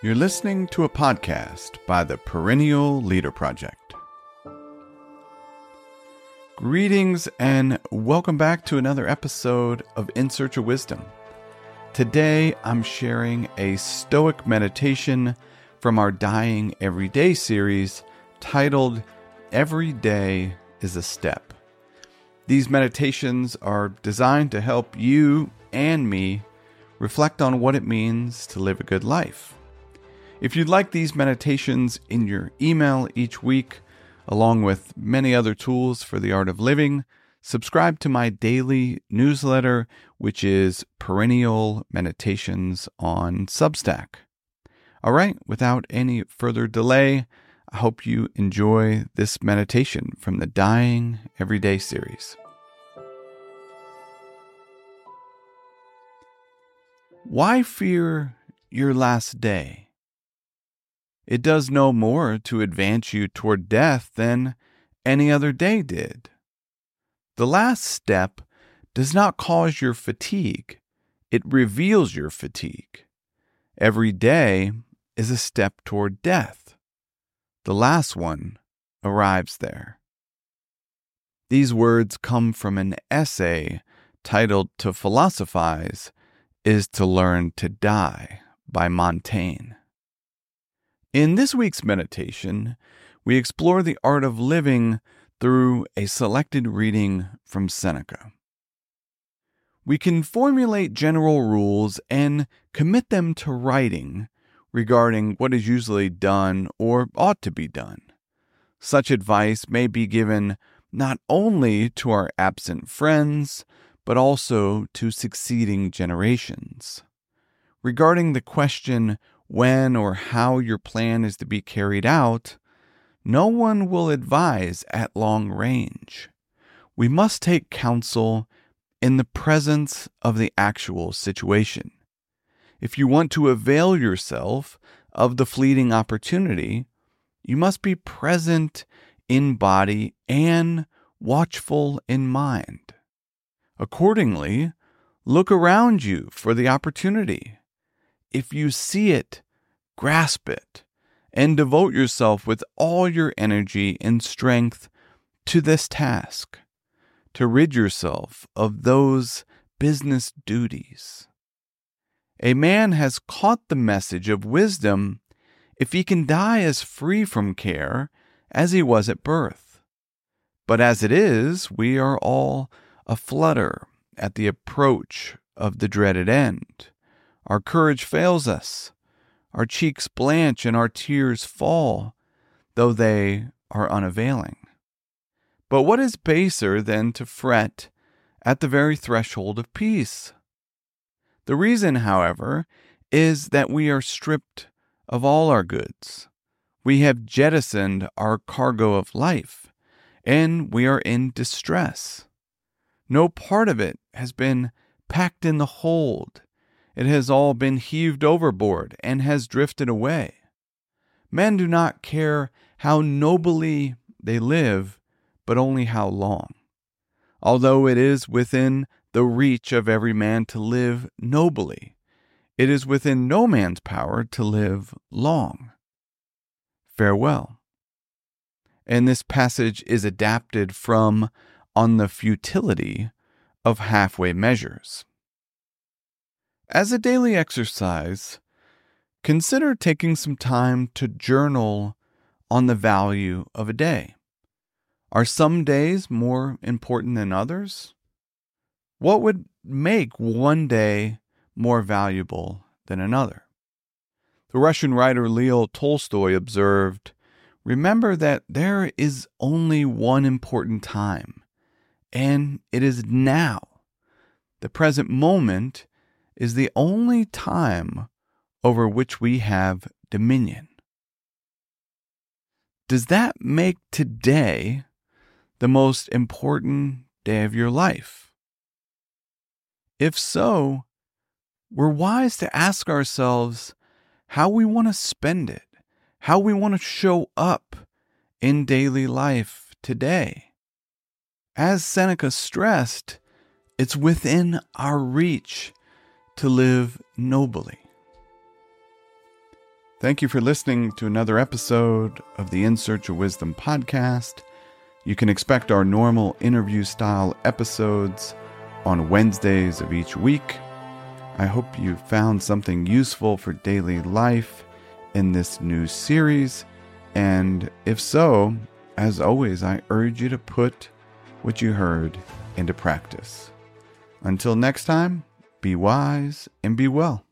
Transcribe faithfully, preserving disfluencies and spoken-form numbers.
You're listening to a podcast by the Perennial Leader Project. Greetings and welcome back to another episode of In Search of Wisdom. Today I'm sharing a Stoic meditation from our Dying Every Day series titled Every Day is a Step. These meditations are designed to help you and me reflect on what it means to live a good life. If you'd like these meditations in your email each week, along with many other tools for the art of living, subscribe to my daily newsletter, which is Perennial Meditations on Substack. All right, without any further delay, I hope you enjoy this meditation from the Dying Every Day series. Why fear your last day? It does no more to advance you toward death than any other day did. The last step does not cause your fatigue. It reveals your fatigue. Every day is a step toward death. The last one arrives there. These words come from an essay titled To Philosophize is to Learn to Die by Montaigne. In this week's meditation, we explore the art of living through a selected reading from Seneca. We can formulate general rules and commit them to writing regarding what is usually done or ought to be done. Such advice may be given not only to our absent friends, but also to succeeding generations. Regarding the question when or how your plan is to be carried out, no one will advise at long range. We must take counsel in the presence of the actual situation. If you want to avail yourself of the fleeting opportunity, you must be present in body and watchful in mind. Accordingly, look around you for the opportunity. If you see it, grasp it, and devote yourself with all your energy and strength to this task, to rid yourself of those business duties. A man has caught the message of wisdom if he can die as free from care as he was at birth. But as it is, we are all aflutter at the approach of the dreaded end. Our courage fails us. Our cheeks blanch and our tears fall, though they are unavailing. But what is baser than to fret at the very threshold of peace? The reason, however, is that we are stripped of all our goods. We have jettisoned our cargo of life, and we are in distress. No part of it has been packed in the hold. It has all been heaved overboard and has drifted away. Men do not care how nobly they live, but only how long. Although it is within the reach of every man to live nobly, it is within no man's power to live long. Farewell. And this passage is adapted from On the Futility of Halfway Measures. As a daily exercise, consider taking some time to journal on the value of a day. Are some days more important than others? What would make one day more valuable than another? The Russian writer Leo Tolstoy observed, "Remember that there is only one important time, and it is now. The present moment is the only time over which we have dominion." Does that make today the most important day of your life? If so, we're wise to ask ourselves how we want to spend it, how we want to show up in daily life today. As Seneca stressed, it's within our reach to live nobly. Thank you for listening to another episode of the In Search of Wisdom podcast. You can expect our normal interview-style episodes on Wednesdays of each week. I hope you found something useful for daily life in this new series, and if so, as always, I urge you to put what you heard into practice. Until next time, be wise and be well.